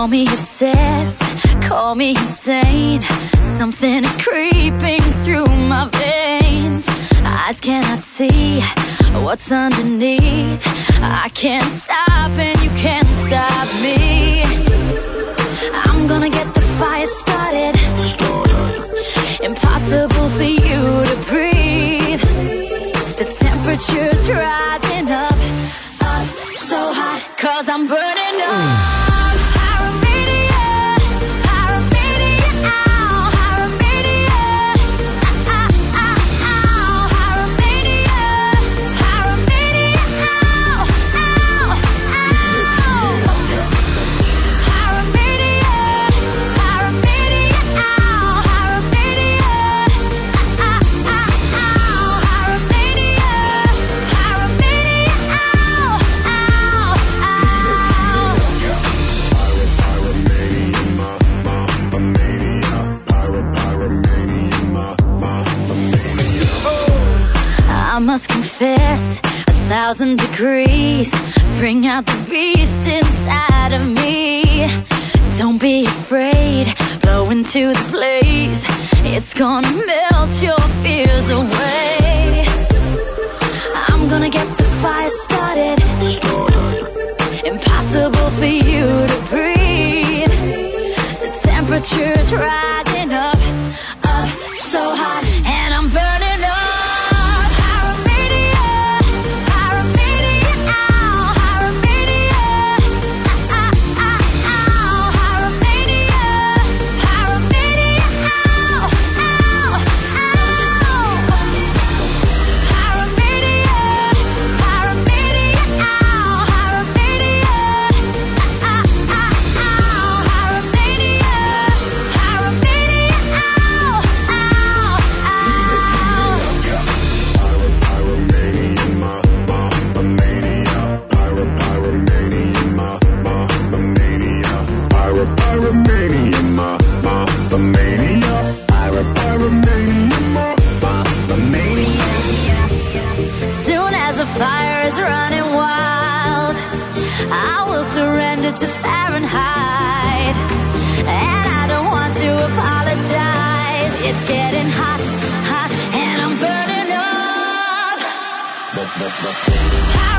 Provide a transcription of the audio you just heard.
Call me obsessed, call me insane. Something is creeping through my veins. Eyes cannot see what's underneath. I can't stop and you can't stop me. I'm gonna get the fire started. Impossible for you to breathe. The temperature's rising up, up so hot, 'cause I'm burning up. I must confess, 1,000 degrees bring out the beast inside of me. Don't be afraid, blow into the blaze. It's gonna melt your fears away. I'm gonna get the fire started. Impossible for you to breathe. The temperature's rising up, up so hot, and I'm burning up. Soon as the fire is running wild, I will surrender to Fahrenheit. And I don't want to apologize. It's getting hot, hot, and I'm burning up.